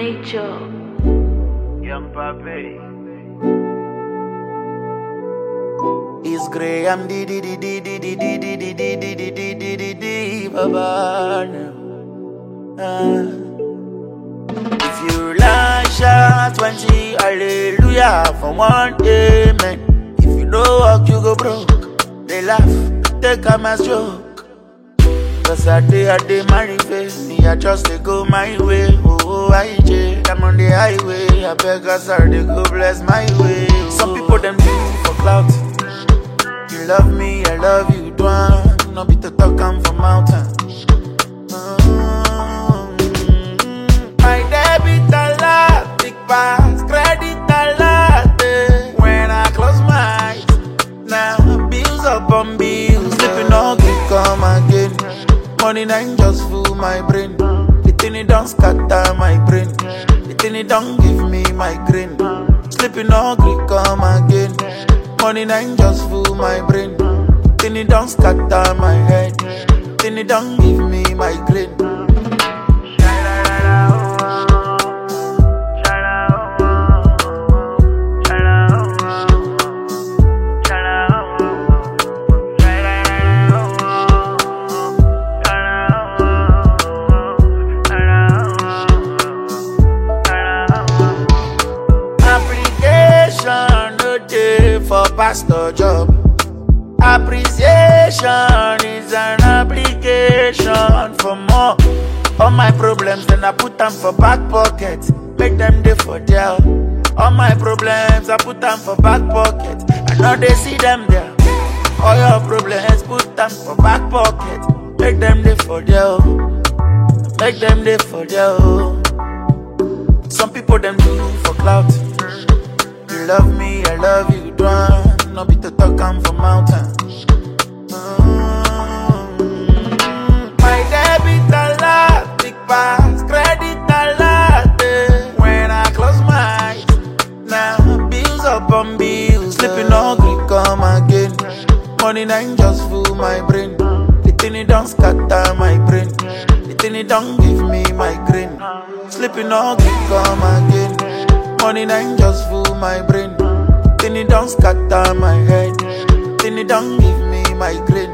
nature. Young Papi. It's Graham Baba. If you like shout 20 hallelujah for one amen. If you know work you go broke. They laugh, take them as joke. Cause I dey marry face. Me I just dey go my way. Oh IJ, I'm on the highway. I beg us I dey go bless my way. Some people them do for clout. You love me, I love you, don't. No be to talk, I'm from mountain. My debit a lot, big pass, credit a lot. When I close my eyes, now bills upon bills. Sleeping ugly come again. Money nine just fool my brain. The thing it don't scatter my brain. The thing it don't give me migraine. Sleeping ugly come again. Money nine just fool my brain. Thing it don't scatter my head. Thing it don't give me migraine. Application no day for pastor job. Appreciation is an application for more. All my problems, then I put them for back pocket. Make them day for jail. All my problems, I put them for back pocket. I know they see them there. All your problems, put them for back pocket. Make them day for jail. Make them day for jail. Some people them do for clout. You love me, I love you, don't. No be to talk, I'm from mountain. My debit a lot, big pass, credit a lot. When I close my eyes, now bills upon bills. Sleeping ugly come again. Money nine just fool my brain. The thing it don't scatter my brain. The thing it don't give me migraine. Sleeping ugly come again. Money nine just fool my brain. Thing it don't scatter my head. Thing it don't give me migraine.